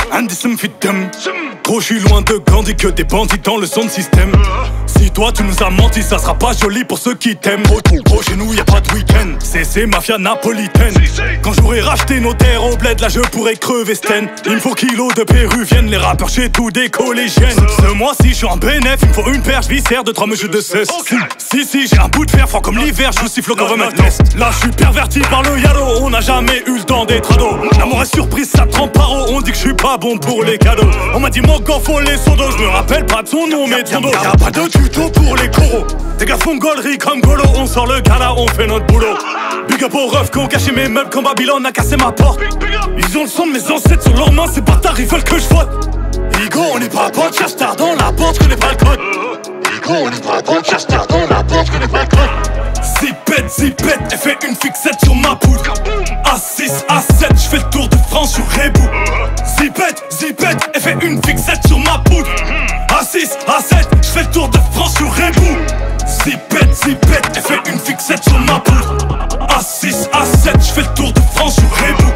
Indism fit them. Gros, j'suis loin de Gandhi, que des bandits dans le son système. Si toi tu nous as menti, ça sera pas joli pour ceux qui t'aiment. Gros, chez nous y'a pas de week-end. C'est mafia napolitaine. Quand j'aurai racheté nos terres au bled, là je pourrais crever Sten. Il me faut kilos de péruviennes, les rappeurs chez tout des collégiennes. Ce mois-ci j'suis en bénéf, il me faut une perche viscère de 3 mesures de cesse. Si j'ai un bout de fer fort comme l'hiver, je siffle comme un test. Là j'suis perverti par le yalo, on n'a jamais eu le temps d'être ado. L'amour est surprise, ça trempe paro, on dit que j'suis pas bon pour les cadeaux. On m'a dit mon gars faut les sondos, je me rappelle pas de son nom mais de son dos. Y'a pas de tuto pour les coraux, tes gars font gaulerie comme Golo. On sort le gala, on fait notre boulot. Big up aux refs qui ont caché mes meubles quand Babylone a cassé ma porte. Ils ont le sang de mes ancêtres sur leurs mains, ces bâtards ils veulent que je vote. Igo on n'est pas bon, cherche tard dans la porte, connais pas le code. Igo on n'est pas bon, cherche tard dans la porte, connais pas le code. Zipette, elle fait une fixette sur ma poudre. A6, A7, j'fais le tour de France sur Rebou. Zipette, elle fait une fixette sur ma poudre. A6, A7, j'fais le tour de France sur Rebou. Zipette, elle fait une fixette sur ma poudre. A6, A7, j'fais le tour de France sur Rebou.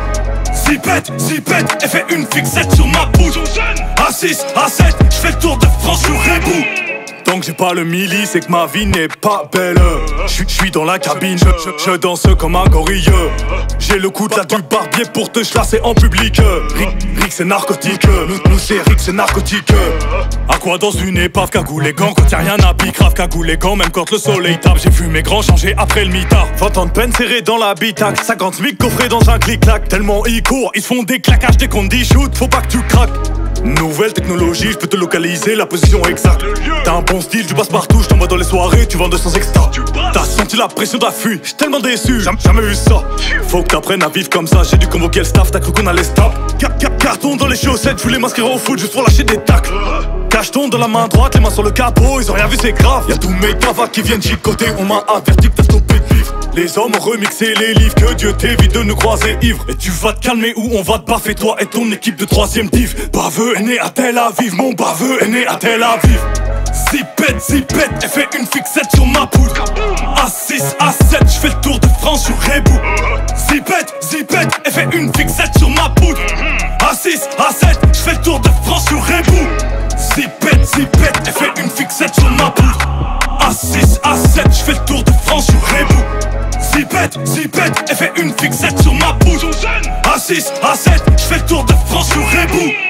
Zipette, elle fait une fixette sur ma poudre. A6, A7, j'fais le tour de France sur Rebou. Tant que j'ai pas le milli, c'est que ma vie n'est pas belle. J'suis dans la cabine, je danse comme un gorille. J'ai le coup de la du barbier pour te chlasser en public. Rick c'est narcotique, nous c'est Rick c'est narcotique. À quoi dans une épave, cagoule les gants, quand y'a rien à pique, grave cagoule les gants, même quand le soleil tape. J'ai vu mes grands changer après le mitard. 20 ans de peine serré dans l'habitacle, 50 000 coffrés dans un clic-clac. Tellement ils courent, ils se font des claquages dès qu'on dit shoot, faut pas que tu craques. Nouvelle technologie, je peux te localiser la position exacte. T'as un bon style, tu passes partout, je t'envoie dans les soirées, tu vends 200 extra. T'as senti la pression d'affût, j'suis tellement déçu, jamais eu ça. Faut que t'apprennes à vivre comme ça, j'ai dû convoquer le staff, t'as cru qu'on allait stop. Carton dans les chaussettes, je voulais m'inscrire au foot juste pour lâcher des tacles. Cacheton dans la main droite, les mains sur le capot, ils ont rien vu c'est grave. Y'a tous mes cavas qui viennent chicoter, on m'a averti que t'as stoppé de vivre. Les hommes ont remixé les livres, que Dieu t'évite de nous croiser ivre. Et tu vas te calmer ou on va te baffer toi et ton équipe de 3ème div. Baveux est né à Tel Aviv, mon baveux est né à Tel Aviv. Zipette, elle fait une fixette sur ma poudre. A6, A7, j'fais le tour de France sur Rebou. Zipette, elle fait une fixette sur ma poudre. A6, A7, j'fais le tour de France sur Rebou. Zipette, elle fait une fixette sur ma poudre. A6, A7, j'fais le tour de France sur Rebou. Zipette, elle fait une fixette sur ma poudre. A6, A7, j'fais le tour de France sur Rebou.